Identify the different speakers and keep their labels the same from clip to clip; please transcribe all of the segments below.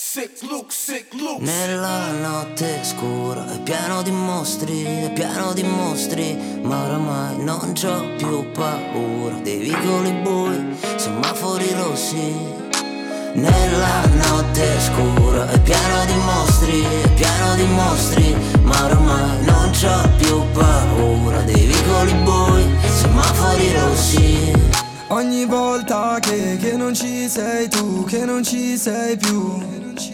Speaker 1: Sick Luke, Sick Luke.
Speaker 2: Nella notte scura è pieno di mostri, è pieno di mostri, ma oramai non c'ho più paura dei vicoli bui, semafori rossi. Nella notte scura è pieno di mostri, è pieno di mostri, ma oramai non c'ho più paura dei vicoli bui, semafori rossi.
Speaker 3: Ogni volta che non ci sei tu, che non ci sei più,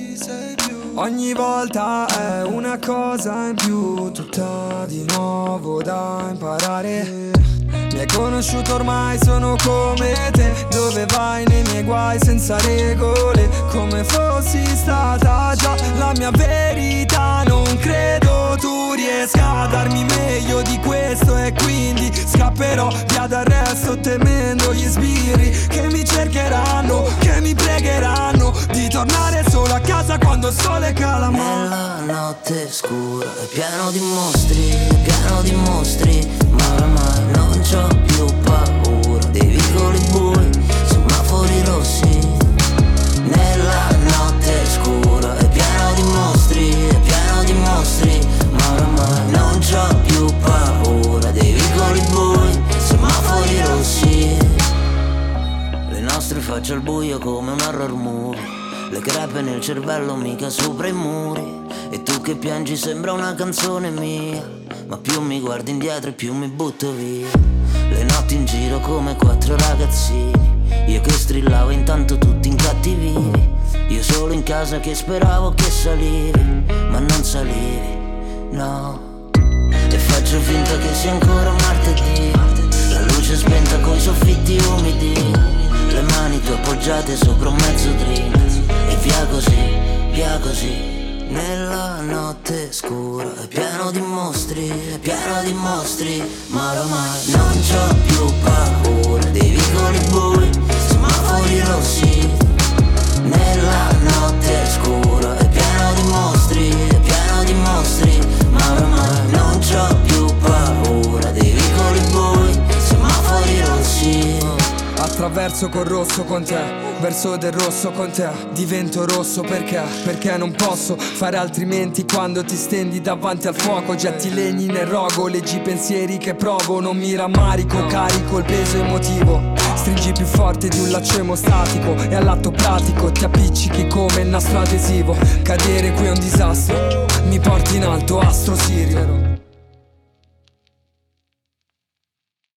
Speaker 3: ogni volta è una cosa in più, tutta di nuovo da imparare. Mi hai conosciuto ormai, sono come te, dove vai nei miei guai senza regole, come fossi stata già la mia verità. Non credo tu riesca a darmi meglio di questo e quindi scapperò via dal resto temendo gli sbirri che mi cercheranno, che mi pregheranno di tornare solo a casa quando il sole cala.
Speaker 2: Nella notte scura è pieno di mostri, è pieno di mostri, ma oramai non c'ho più paura dei vicoli bui, semafori rossi. Nella notte scura è pieno di mostri, è pieno di mostri, ma oramai non c'ho più paura dei vicoli bui, semafori rossi. Le nostre facce al buio come un horror movie, le crepe nel cervello mica sopra i muri. E tu che piangi sembra una canzone mia, ma più mi guardi indietro e più mi butto via. Le notti in giro come quattro ragazzini, io che strillavo intanto tutti incattivivi. Io solo in casa che speravo che salivi, ma non salivi, no. E faccio finta che sia ancora martedì, la luce spenta coi soffitti umidi, le mani tue appoggiate sopra un mezzo drink, e via così, via così. Nella notte scura è pieno di mostri, è pieno di mostri, ma oramai non c'ho più paura dei vicoli bui, semafori rossi. Nella notte scura è pieno di mostri, è pieno di mostri, ma oramai non c'ho più paura dei vicoli bui, semafori rossi.
Speaker 3: Attraverso col rosso con te, verso del rosso con te, divento rosso perché? Perché non posso fare altrimenti quando ti stendi davanti al fuoco. Getti legni nel rogo, leggi i pensieri che provo, non mi rammarico, carico il peso emotivo. Stringi più forte di un laccio emostatico e all'atto pratico ti appiccichi come il nastro adesivo. Cadere qui è un disastro, mi porti in alto astro Sirio.